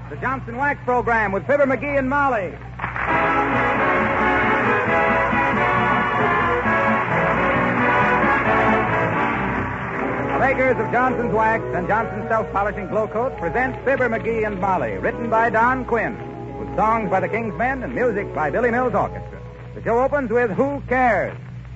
the Johnson Wax Program with Fibber McGee and Molly. The makers of Johnson's Wax and Johnson's Self-Polishing Glow Coat present Fibber McGee and Molly, written by Don Quinn, with songs by the King's Men and music by Billy Mills Orchestra. The show opens with Who Cares?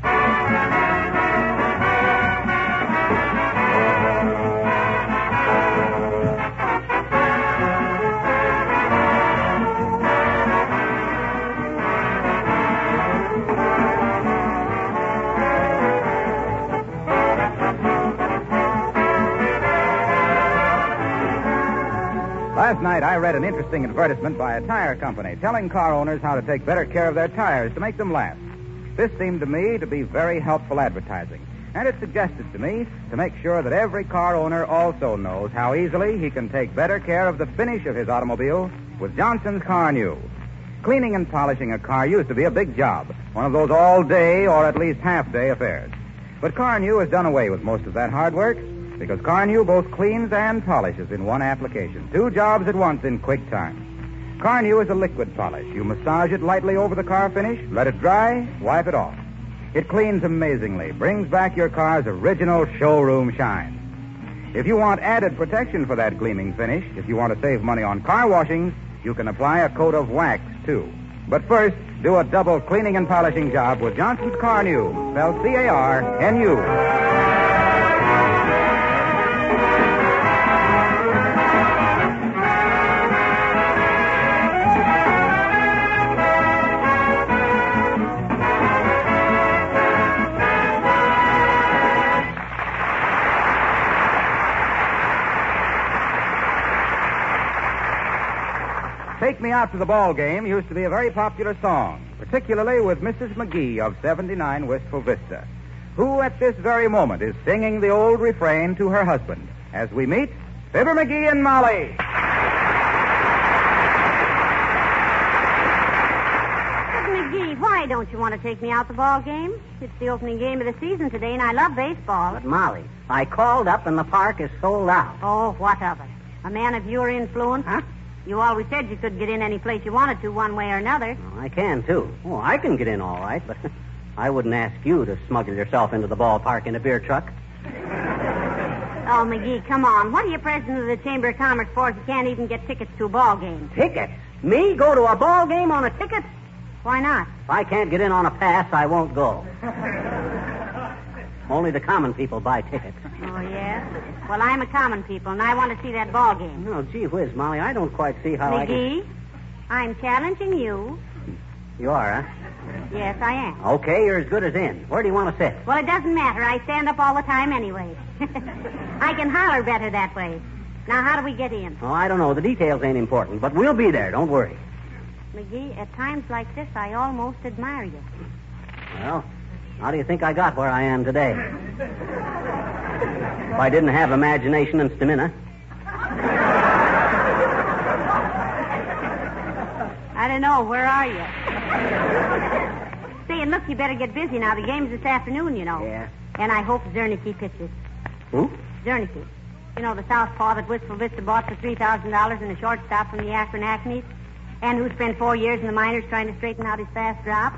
Last night, I read an interesting advertisement by a tire company telling car owners how to take better care of their tires to make them last. This seemed to me to be very helpful advertising, and it suggested to me to make sure that every car owner also knows how easily he can take better care of the finish of his automobile with Johnson's Car New. Cleaning and polishing a car used to be a big job, one of those all-day or at least half-day affairs. But Car New has done away with most of that hard work, because Car New both cleans and polishes in one application. 2 jobs at once in quick time. Car New is a liquid polish. You massage it lightly over the car finish, let it dry, wipe it off. It cleans amazingly, brings back your car's original showroom shine. If you want added protection for that gleaming finish, if you want to save money on car washing, you can apply a coat of wax, too. But first, do a double cleaning and polishing job with Johnson's Car New, spelled C-A-R-N-U. Take Me Out to the Ball Game used to be a very popular song, particularly with Mrs. McGee of 79 Wistful Vista, who at this very moment is singing the old refrain to her husband as we meet Fibber McGee and Molly. McGee, why don't you want to take me out the ball game? It's the opening game of the season today, and I love baseball. But, Molly, I called up and the park is sold out. Oh, what of it? A man of your influence? Huh? You always said you could get in any place you wanted to, one way or another. Oh, I can, too. Oh, I can get in all right, but I wouldn't ask you to smuggle yourself into the ballpark in a beer truck. Oh, McGee, come on. What are you president of the Chamber of Commerce for if you can't even get tickets to a ball game? Tickets? Me go to a ball game on a ticket? Why not? If I can't get in on a pass, I won't go. Only the common people buy tickets. Oh, yeah? Well, I'm a common people, and I want to see that ball game. No, gee whiz, Molly, I don't quite see how McGee, I'm challenging you. You are, huh? Yes, I am. Okay, you're as good as in. Where do you want to sit? Well, it doesn't matter. I stand up all the time anyway. I can holler better that way. Now, how do we get in? Oh, I don't know. The details ain't important, but we'll be there. Don't worry. McGee, at times like this, I almost admire you. Well, how do you think I got where I am today? If I didn't have imagination and stamina. I don't know. Where are you? Say, and look, you better get busy now. The game's this afternoon, you know. Yeah. And I hope Zernicke pitches. Who? Zernicke. You know, the southpaw that Wistful Vista bought for $3,000 and a shortstop from the Akron Acmes, and who spent 4 years in the minors trying to straighten out his fast drop.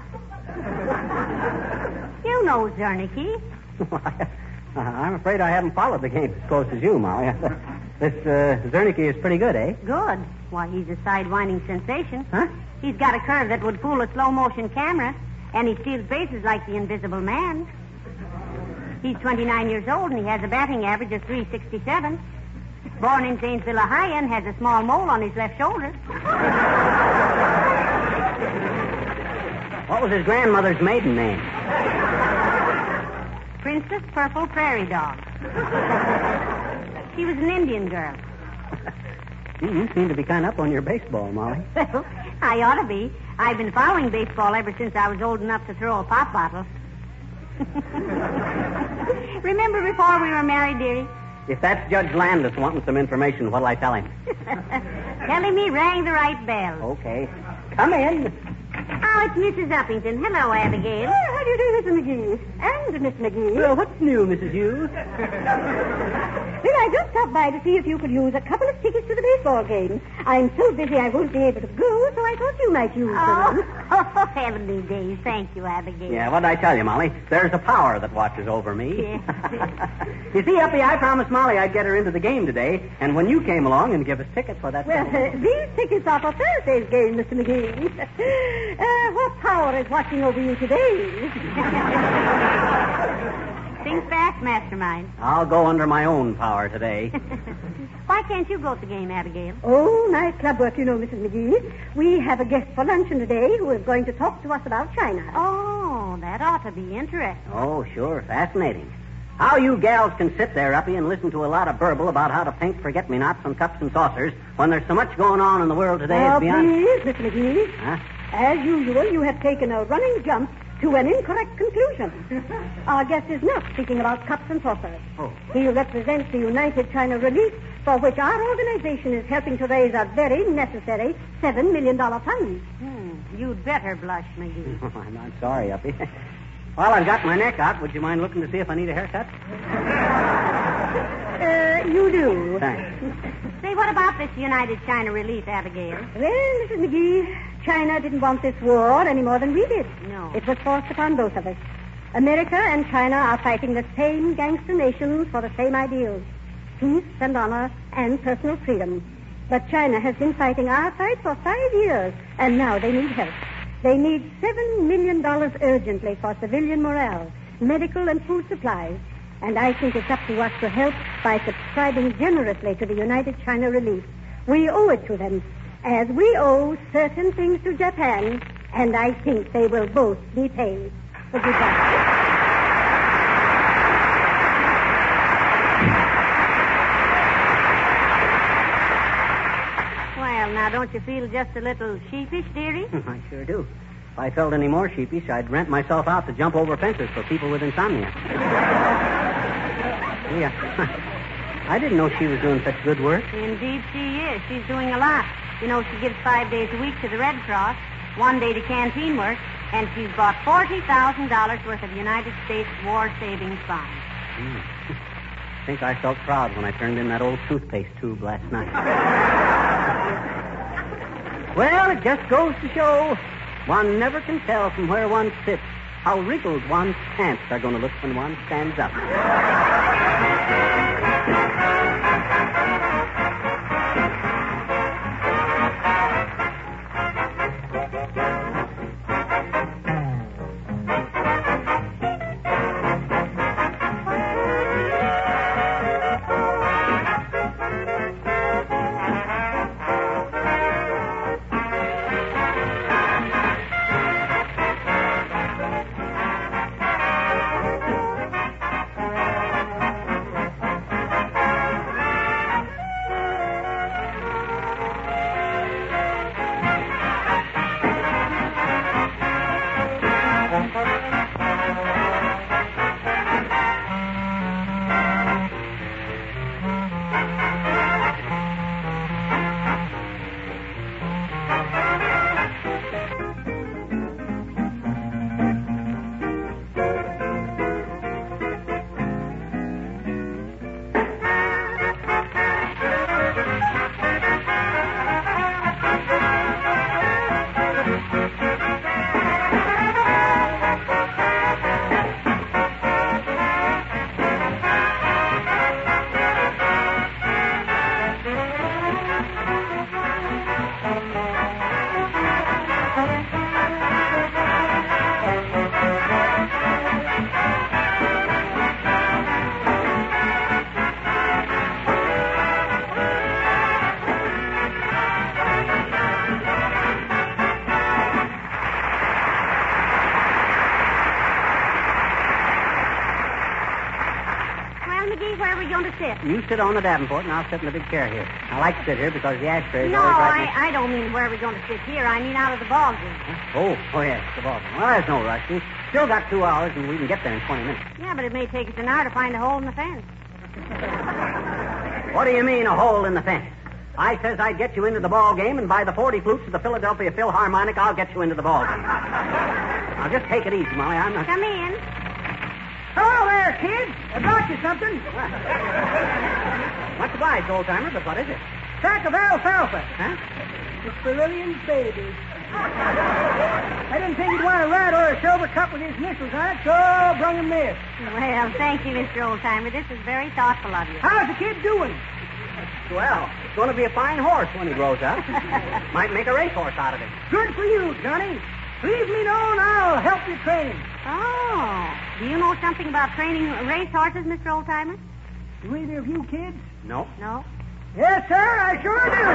You know Zernicke. I'm afraid I haven't followed the game as close as you, Molly. This Zernicke is pretty good, eh? Good. Why, he's a sidewinding sensation. Huh? He's got a curve that would fool a slow-motion camera, and he steals bases like the Invisible Man. He's 29 years old, and he has a batting average of .367. Born in Zanesville, Ohio, and has a small mole on his left shoulder. What was his grandmother's maiden name? Princess Purple Prairie Dog. She was an Indian girl. You seem to be kind of up on your baseball, Molly. Well, I ought to be. I've been following baseball ever since I was old enough to throw a pop bottle. Remember before we were married, dearie? If that's Judge Landis wanting some information, what'll I tell him? Tell him he rang the right bell. Okay. Come in. Oh, it's Mrs. Uppington. Hello, Abigail. How do you do, Mr. McGee? And Miss McGee. Well, what's new, Mrs. Hughes? Well, I just stopped by to see if you could use a couple of tickets to the baseball game. I'm so busy I won't be able to go, so I thought you might use them. Oh, heavenly days. Thank you, Abigail. Yeah, what did I tell you, Molly? There's a power that watches over me. Yes. You see, Uppy, I promised Molly I'd get her into the game today, and when you came along and give us tickets, well, that's... Well, these tickets are for Thursday's game, Mr. McGee. What power is watching over you today? Think fast, Mastermind. I'll go under my own power today. Why can't you go to the game, Abigail? Oh, nice club work, you know, Mrs. McGee. We have a guest for luncheon today who is going to talk to us about China. Oh, that ought to be interesting. Oh, sure. Fascinating. How you gals can sit there, Uppy, and listen to a lot of burble about how to paint forget-me-nots on cups and saucers when there's so much going on in the world today. Now, It's beyond... please, Mr. McGee. Huh? As usual, you have taken a running jump to an incorrect conclusion. Our guest is not speaking about cups and saucers. Oh. He represents the United China Relief, for which our organization is helping to raise a very necessary $7 million fund. You'd better blush, McGee. I'm sorry, Uppy. Well, I've got my neck out. Would you mind looking to see if I need a haircut? You do. Thanks. Say, what about this United China Relief, Abigail? Well, Mrs. McGee, China didn't want this war any more than we did. No. It was forced upon both of us. America and China are fighting the same gangster nations for the same ideals. Peace and honor and personal freedom. But China has been fighting our fight for 5 years, and now they need help. They need $7 million urgently for civilian morale, medical and food supplies. And I think it's up to us to help by subscribing generously to the United China Relief. We owe it to them, as we owe certain things to Japan, and I think they will both be paid. Goodbye. Well, now, don't you feel just a little sheepish, dearie? I sure do. If I felt any more sheepish, I'd rent myself out to jump over fences for people with insomnia. Yeah. I didn't know she was doing such good work. Indeed she is. She's doing a lot. You know, she gives 5 days a week to the Red Cross, 1 day to canteen work, and she's bought $40,000 worth of United States War Savings Bonds. I think I felt proud when I turned in that old toothpaste tube last night. Well, it just goes to show one never can tell from where one sits how wrinkled one's pants are going to look when one stands up. You sit on the Davenport, and I'll sit in the big chair here. I like to sit here because the ashtray is No, always right I don't mean where are we going to sit here. I mean out of the ball game. Oh, yes, the ball game. Well, there's no rush. We've still got 2 hours, and we can get there in 20 minutes. Yeah, but it may take us an hour to find a hole in the fence. What do you mean, a hole in the fence? I says I'd get you into the ball game, and by the 40 flutes of the Philadelphia Philharmonic, I'll get you into the ball game. Now, just take it easy, Molly. I'm not... Come in. Hello there, kids. I brought you something. Much obliged, old-timer, but what is it? Sack of alfalfa. Huh? It's for Lillian's baby. I didn't think he'd want a red or a silver cup with his initials on it, so I brung him this. Well, thank you, Mr. Oldtimer. This is very thoughtful of you. How's the kid doing? Well, it's going to be a fine horse when he grows up. Might make a racehorse out of him. Good for you, Johnny. Leave me know and I'll help you train him. Oh. Do you know something about training race horses, Mr. Oldtimer? Do either of you kids? No. No? Yes, sir, I sure do.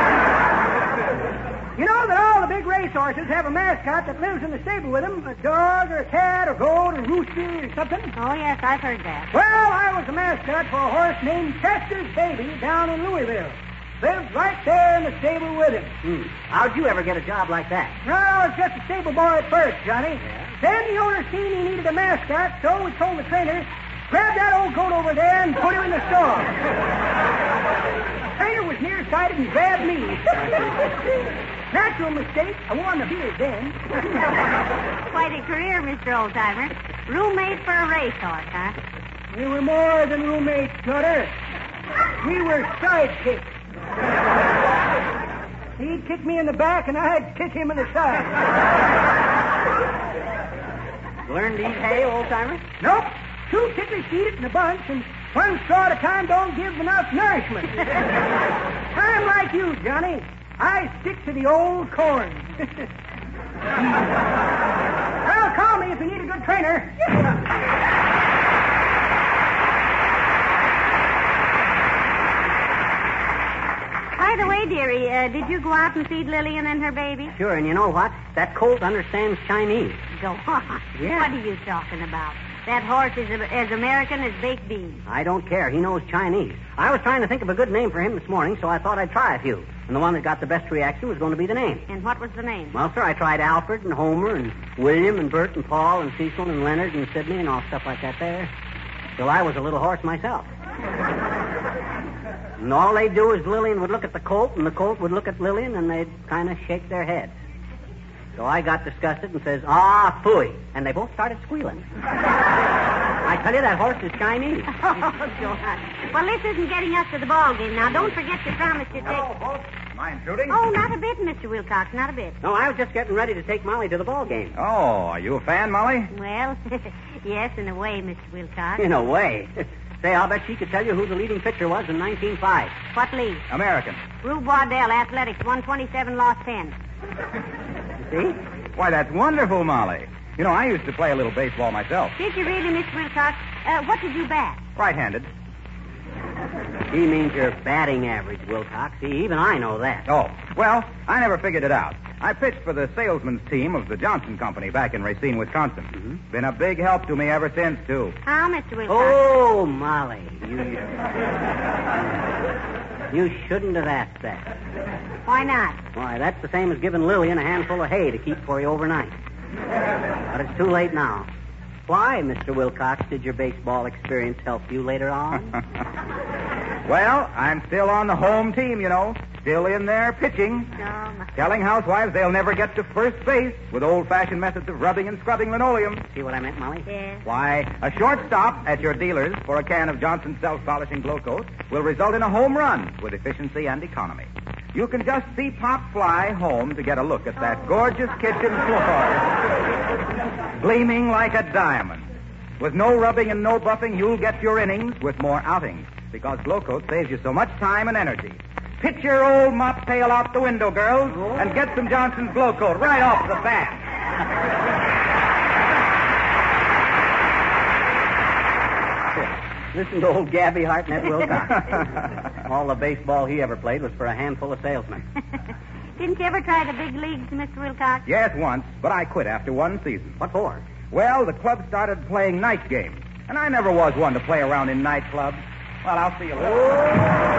You know that all the big racehorses have a mascot that lives in the stable with them, a dog or a cat or goat or rooster or something. Oh, yes, I've heard that. Well, I was the mascot for a horse named Chester's Baby down in Louisville. Lived right there in the stable with him. How'd you ever get a job like that? No, I was just a stable boy at first, Johnny. Yeah? Then the owner seen he needed a mascot, so we told the trainer, grab that old goat over there and put him in the stall. Trainer was nearsighted and grabbed me. Natural mistake. I won the beard then. Quite a career, Mr. Oldtimer. Roommate for a racehorse, huh? We were more than roommates, daughter. We were sidekicks. He'd kick me in the back, and I'd kick him in the side. Learned to eat hay, old-timer? Nope. 2 ticklish eat it in a bunch, and 1 straw at a time don't give enough nourishment. I'm like you, Johnny. I stick to the old corn. Well, call me if you need a good trainer. By the way, dearie, did you go out and feed Lillian and her baby? Sure, and you know what? That colt understands Chinese. Go on. Yeah. What are you talking about? That horse is as American as baked beans. I don't care. He knows Chinese. I was trying to think of a good name for him this morning, so I thought I'd try a few. And the one that got the best reaction was going to be the name. And what was the name? Well, sir, I tried Alfred and Homer and William and Bert and Paul and Cecil and Leonard and Sidney and all stuff like that there. Till I was a little horse myself. And all they'd do is Lillian would look at the colt, and the colt would look at Lillian, and they'd kind of shake their heads. So I got disgusted and says, "Ah, phooey." And they both started squealing. I tell you, that horse is Chinese. Oh, John. Well, this isn't getting us to the ball game. Now, don't forget your promise to take... Hello, folks. Mind shooting? Oh, not a bit, Mr. Wilcox, not a bit. No, I was just getting ready to take Molly to the ball game. Oh, are you a fan, Molly? Well, yes, in a way, Mr. Wilcox. In a way. Say, I'll bet she could tell you who the leading pitcher was in 1905. What league? American. Rube Waddell, Athletics, 127, lost 10. See? Why, that's wonderful, Molly. You know, I used to play a little baseball myself. Did you really, Mr. Wilcox? What did you bat? Right-handed. He means your batting average, Wilcox. See, even I know that. Oh, well, I never figured it out. I pitched for the salesman's team of the Johnson Company back in Racine, Wisconsin. Mm-hmm. Been a big help to me ever since, too. How, Mr. Wilcox? Oh, Molly. You shouldn't have asked that. Why not? Why, that's the same as giving Lillian a handful of hay to keep for you overnight. But it's too late now. Why, Mr. Wilcox, did your baseball experience help you later on? Well, I'm still on the home team, you know. Still in there pitching. Telling housewives they'll never get to first base with old-fashioned methods of rubbing and scrubbing linoleum. See what I meant, Molly? Yes. Why, a short stop at your dealer's for a can of Johnson's self-polishing glow coat will result in a home run with efficiency and economy. You can just see Pop fly home to get a look at that gorgeous kitchen floor. Gleaming like a diamond. With no rubbing and no buffing, you'll get your innings with more outings because glow coat saves you so much time and energy. Pitch your old mop tail out the window, girls, and get some Johnson's glow coat right off the bat. Listen to old Gabby Hartnett Wilcox. All the baseball he ever played was for a handful of salesmen. Didn't you ever try the big leagues, Mr. Wilcox? Yes, once, but I quit after one season. What for? Well, the club started playing night games, and I never was one to play around in nightclubs. Well, I'll see you later.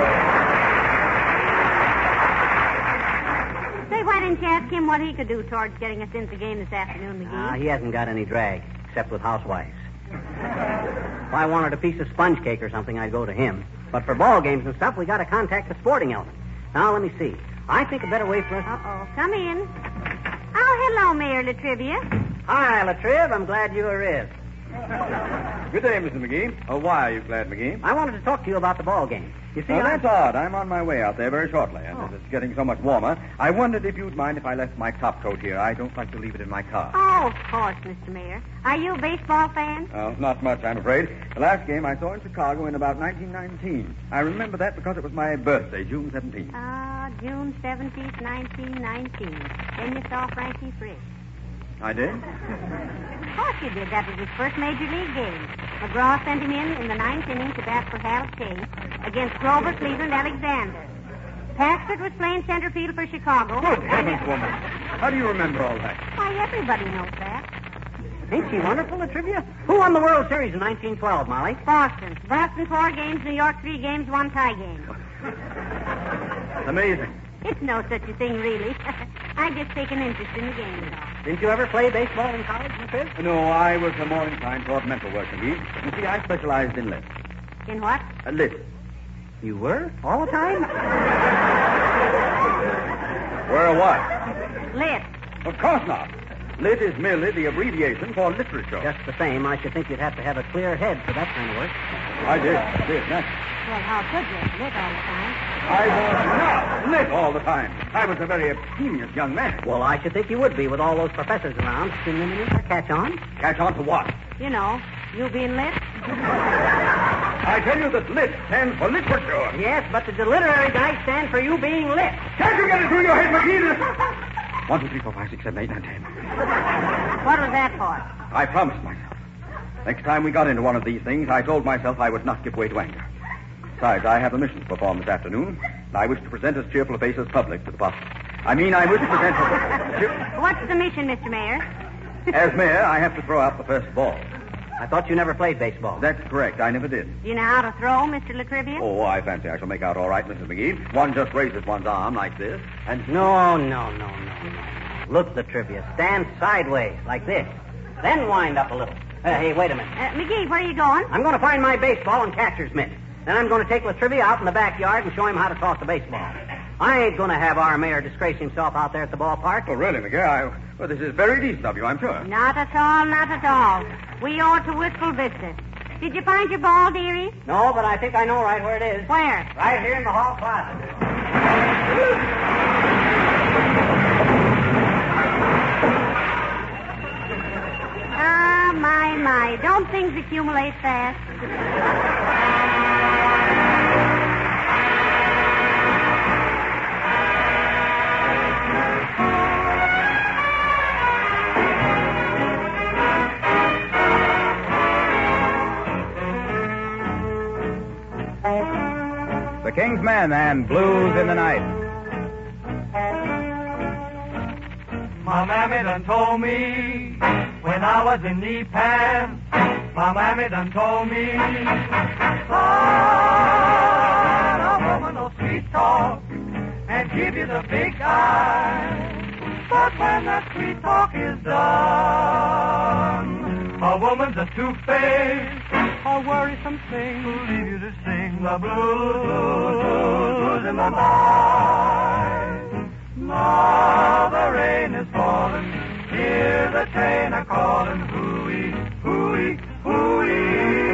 Say, why didn't you ask him what he could do towards getting us into the game this afternoon, McGee? He hasn't got any drag, except with housewives. If I wanted a piece of sponge cake or something, I'd go to him. But for ball games and stuff, we got to contact the sporting element. Now, let me see. I think a better way for us... Uh-oh. Come in. Oh, hello, Mayor Latrivia. Hi, Latriv. I'm glad you arrived. Good day, Mr. McGee. Oh, why are you glad, McGee? I wanted to talk to you about the ball game. You see, That's odd. I'm on my way out there very shortly, and as it's getting so much warmer, I wondered if you'd mind if I left my top coat here. I don't like to leave it in my car. Oh, of course, Mr. Mayor. Are you a baseball fan? Oh, not much, I'm afraid. The last game I saw in Chicago in about 1919. I remember that because it was my birthday, June 17th. June 17th, 1919. Then you saw Frankie Frisch. I did? Of course you did. That was his first major league game. McGraw sent him in the ninth inning to bat for Hal Kay against Grover Cleveland Alexander. Paxford was playing center field for Chicago. Good heavens, woman. How do you remember all that? Why, everybody knows that. ain't she wonderful, the trivia? Who won the World Series in 1912, Molly? Boston. Boston 4 games, New York 3 games, 1 tie game. It's amazing. It's no such a thing, really. I just take an interest in the game and all. Didn't you ever play baseball in college, Latriv? No, I was more inclined toward mental work, indeed. You see, I specialized in lit. In what? Lit. You were? All the time? Were what? Lit. Of course not. Lit is merely the abbreviation for literature. Just the same, I should think you'd have to have a clear head for that kind of work. I did. Naturally. Well, how could you? Lit all the time. I was not lit all the time. I was a very abstemious young man. Well, I should think you would be with all those professors around. Catch on? Catch on to what? You know, you being lit. I tell you that lit stands for literature. Yes, but the literary guy stands for you being lit. Can't you get it through your head, McGee? 1, 2, 3, 4, 5, 6, 7, 8, 9, 10. What was that for? I promised myself. Next time we got into one of these things, I told myself I would not give way to anger. Besides, I have a mission to perform this afternoon, and I wish to present as cheerful a face as public to the public. I wish to present... What's the mission, Mr. Mayor? As mayor, I have to throw out the first ball. I thought you never played baseball. That's correct. I never did. Do you know how to throw, Mr. Latrivia? Oh, I fancy I shall make out all right, Mrs. McGee. One just raises one's arm like this, and... No. Look, the trivia. Stand sideways, like this. Then wind up a little. Hey, wait a minute. McGee, where are you going? I'm going to find my baseball and catcher's mitt. Then I'm going to take Latrivia out in the backyard and show him how to toss a baseball. I ain't going to have our mayor disgrace himself out there at the ballpark. Oh, really, McGee? Well, this is very decent of you, I'm sure. Not at all, not at all. We owe it to wistful business. Did you find your ball, dearie? No, but I think I know right where it is. Where? Right here in the hall closet. My. Don't things accumulate fast? The King's Men and Blues in the Night. My mammy done told me when I was in knee pants, my mammy done told me, son, a woman will sweet talk and give you the big eye. But when that sweet talk is done, a woman's a two-faced, a worrisome thing who'll leave you to sing the blues in the night. Now the rain is falling, hear the train a-calling, hooey, hooey, hooey.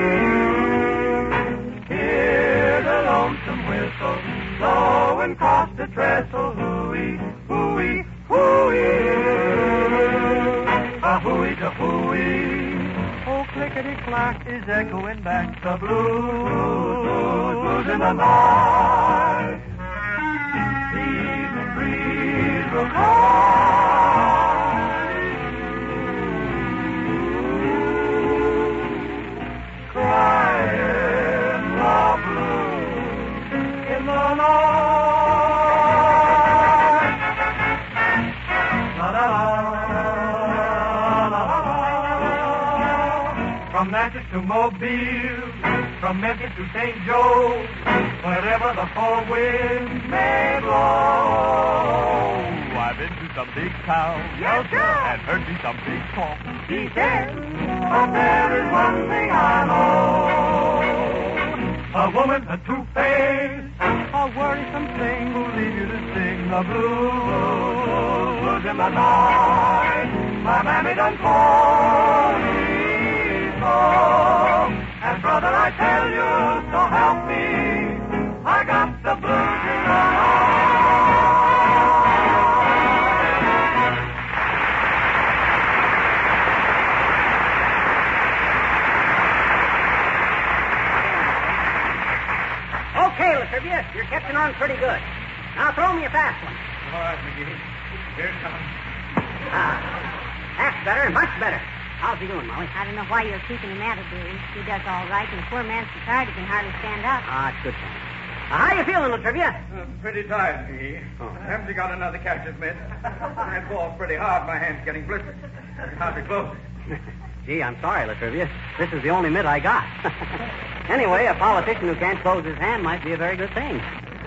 Hear the lonesome whistle, blowing across the trestle, hooey, hooey, hooey. A hooey to hooey. Oh, clickety-clack is echoing back the blues in the night. The evening breeze will crying the blues in the night. La-la-la. From Natchez to Mobile, from Memphis to St. Joe, wherever the four winds may blow. I've been to some big towns, Yes, sir. and heard me some big talk. He said, But there is one thing I know. A woman's a two-faced, A worrisome thing will leave you to sing the blues in the night. My mammy done called me so. And brother, I tell you, so help me, I got the blues in the night. Okay, Latrivia, you're catching on pretty good. Now throw me a fast one. All right, McGee. Here it comes. That's better, much better. How's he doing, Molly? I don't know why you're keeping him at it, dearie. He does all right, and the poor man's so tired he can hardly stand up. Ah, it's good for him. How you feeling, Latrivia? Pretty tired, McGee. Haven't you got another catcher's mitt? That ball's pretty hard. My hand's getting blistered. How's it close? Gee, I'm sorry, Latrivia. This is the only mitt I got. Anyway, a politician who can't close his hand might be a very good thing.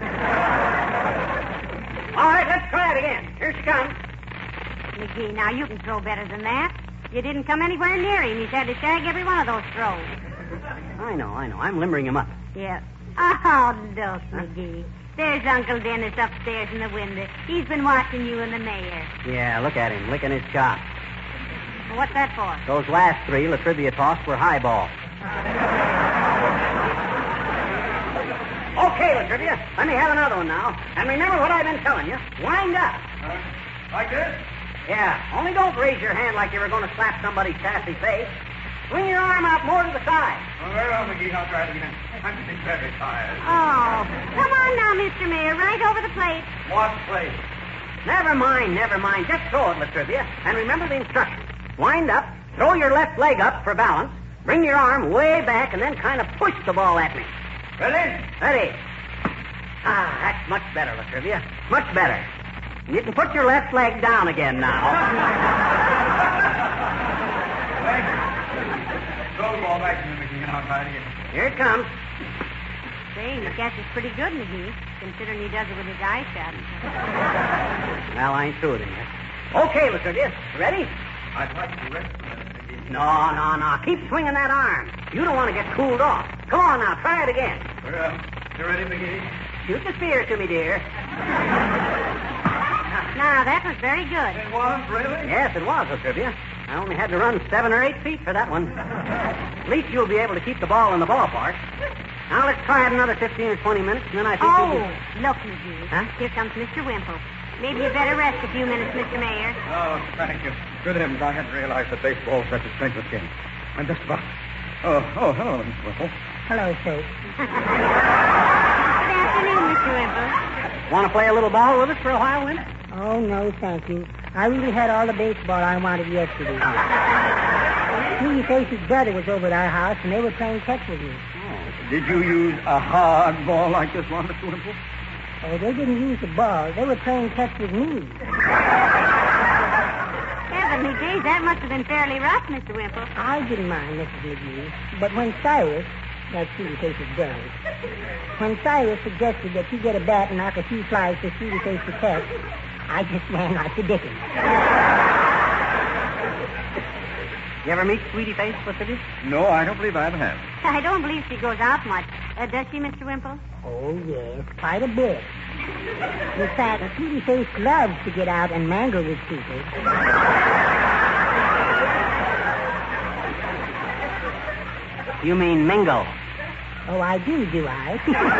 All right, let's try it again. Here she comes. McGee, now you can throw better than that. You didn't come anywhere near him. He's had to shag every one of those throws. I know. I'm limbering him up. Yeah. Oh, look, McGee. There's Uncle Dennis upstairs in the window. He's been watching you and the mayor. Yeah, look at him, licking his chops. Well, what's that for? Those last three Latrivia tossed were high balls. Okay, Latrivia, let me have another one now. And remember what I've been telling you. Wind up. Like this? Yeah, only don't raise your hand like you were going to slap somebody's sassy face. Swing your arm out more to the side. Very well, McGee. I'll try it again. I'm getting very tired. Oh, come on now, Mr. Mayor, right over the plate. What place? Never mind. Just throw it, Latrivia. And remember the instructions. Wind up, throw your left leg up for balance, bring your arm way back, and then kind of push the ball at me. Ready? Ready. Ah, that's much better, Latrivia. Much better. You can put your left leg down again now. Thank you. Throw the ball back to me, McGee, and I'll try it again. Here it comes. Say, he catches pretty good, McGee, considering he does it with his eyes shut. Well, I ain't through with him yet. Okay, Latrivia. Ready? I'd like to rest a minute, McGee. No. Keep swinging that arm. You don't want to get cooled off. Come on now, try it again. Well, you ready, McGee? Shoot the spear to me, dear. Now, that was very good. It was, really? Yes, it was, Latrivia. I only had to run 7 or 8 feet for that one. At least you'll be able to keep the ball in the ballpark. Now, let's try it another 15 or 20 minutes, and then I think Look, McGee. Huh? Here comes Mr. Wimple. Maybe you better rest a few minutes, Mr. Mayor. Oh, thank you. Good heavens, I hadn't realized that baseball's such a strenuous game. I'm just about... Oh, hello, Mr. Wimple. Hello, Soap. Good afternoon, Mr. Wimple. Want to play a little ball with us for a while, Wimp? Oh, no, thank you. I really had all the baseball I wanted yesterday. Sweetie Face's brother was over at our house, and they were playing catch with me. Did you use a hard ball like this one, Mr. Wimple? Oh, they didn't use the ball. They were playing catch with me. Heavenly days, that must have been fairly rough, Mr. Wimple. I didn't mind, Mrs. McGee. But when Cyrus, that's Sweetie Face's brother, when Cyrus suggested that you get a bat and knock a few flies for Sweetie Face to catch, I just ran like the dickens. You ever meet Sweetie Face, Latrivia? No, I don't believe I ever have. I don't believe she goes out much. Does she, Mr. Wimple? Oh, yes, quite a bit. In fact, Sweetie Face loves to get out and mangle with people. You mean mingle. Oh, I do I?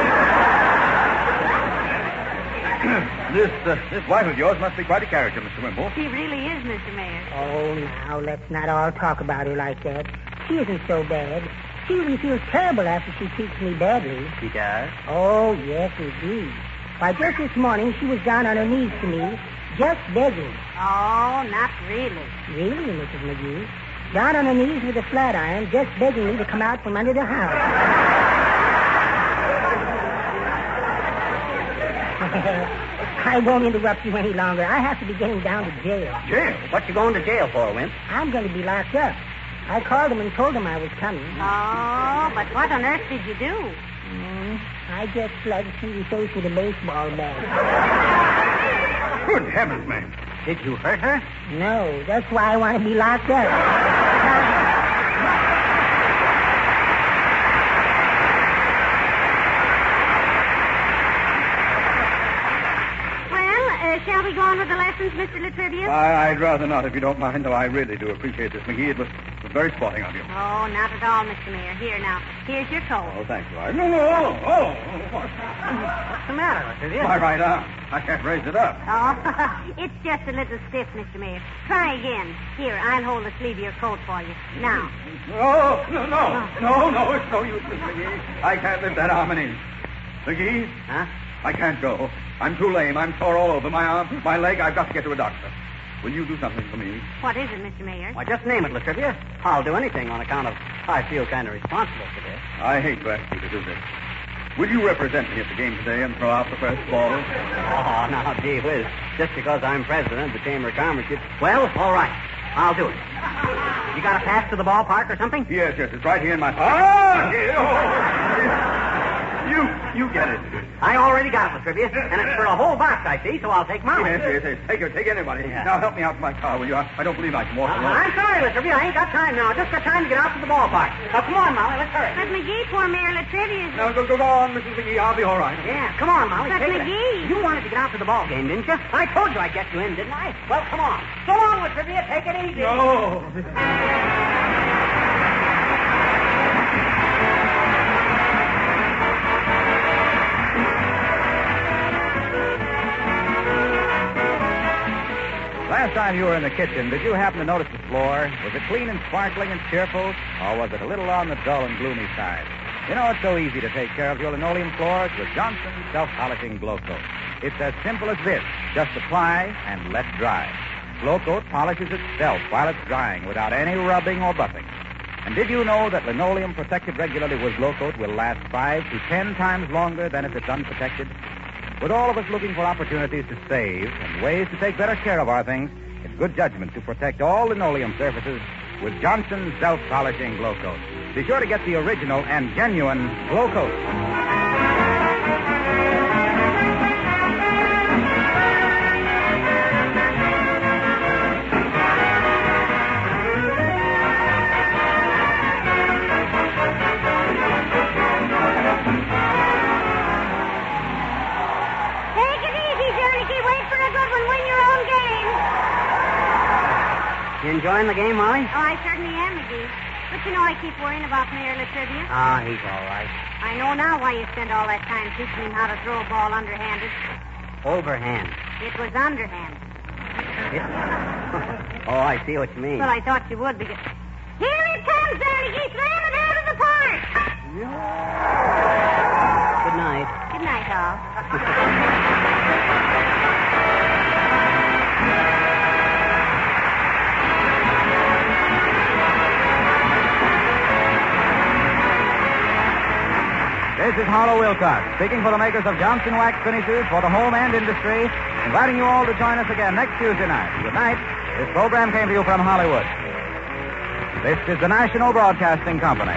This wife of yours must be quite a character, Mr. Wimple. She really is, Mr. Mayor. Oh, now, let's not all talk about her like that. She isn't so bad. She really feels terrible after she treats me badly. She does? Oh, yes, indeed. Why, just this morning, she was down on her knees to me, just begging. Oh, not really. Really, Mrs. McGee? Down on her knees with a flat iron, just begging me to come out from under the house. I won't interrupt you any longer. I have to be getting down to jail. Jail? What you going to jail for, Wimp? I'm going to be locked up. I called them and told them I was coming. Oh, but what on earth did you do? I just slugged Sweetie Face with a baseball bat. Good heavens, man. Did you hurt her? No, that's why I want to be locked up. on with the lessons, Mr. Latrivia? I'd rather not, if you don't mind, though I really do appreciate this, McGee. It was very sporting of you. Oh, not at all, Mr. Mayor. Here, now. Here's your coat. Oh, thank you. What's the matter, Latrivia? My right arm. I can't raise it up. Oh, it's just a little stiff, Mr. Mayor. Try again. Here, I'll hold the sleeve of your coat for you. Now. No, it's no use, Miss McGee. I can't lift that arm an inch. McGee? Huh? I can't go. I'm too lame. I'm sore all over. My arm, my leg. I've got to get to a doctor. Will you do something for me? What is it, Mr. Mayor? Why, just name it, Latrivia. I'll do anything on account of I feel kind of responsible for this. I hate to ask you to do this. Will you represent me at the game today and throw out the first ball? Oh, now, gee whiz. Just because I'm president of the Chamber of Commerce, well, all right. I'll do it. You got a pass to the ballpark or something? Yes. It's right here in my... You get it. I already got it, Latrivia. And it's for a whole box, I see, so I'll take mine. Yes. Take anybody. Yeah. Now help me out to my car, will you? I don't believe I can walk alone. I'm sorry, Latrivia. I ain't got time now. Just got time to get out to the ballpark. Now, come on, Molly. Let's hurry. But McGee, poor Mayor Latrivia. Now, go on, Mrs. McGee. I'll be all right. Yeah, come on, Molly. But take it. McGee. You wanted to get out to the ball game, didn't you? I told you I'd get you in, didn't I? Well, come on. So long, Latrivia. Take it easy. No. Last time you were in the kitchen, did you happen to notice the floor? Was it clean and sparkling and cheerful, or was it a little on the dull and gloomy side? You know, it's so easy to take care of your linoleum floors with Johnson's self-polishing Glow Coat. It's as simple as this. Just apply and let dry. Glow Coat polishes itself while it's drying without any rubbing or buffing. And did you know that linoleum protected regularly with Glow Coat will last 5 to 10 times longer than if it's unprotected? With all of us looking for opportunities to save and ways to take better care of our things, it's good judgment to protect all linoleum surfaces with Johnson's self-polishing Glow Coat. Be sure to get the original and genuine Glow Coat. You enjoying the game, Molly? Oh, I certainly am, McGee. But you know, I keep worrying about Mayor Latrivia. Ah, he's all right. I know now why you spent all that time teaching him how to throw a ball underhanded. Overhand. It was underhand. Oh, I see what you mean. Well, I thought you would because... Here it comes, there, McGee. Slam it out of the park. Good night. Good night, all. This is Harlow Wilcox, speaking for the makers of Johnson Wax Finishes for the home and industry, inviting you all to join us again next Tuesday night. Good night. This program came to you from Hollywood. This is the National Broadcasting Company.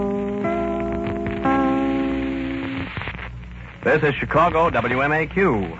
This is Chicago WMAQ.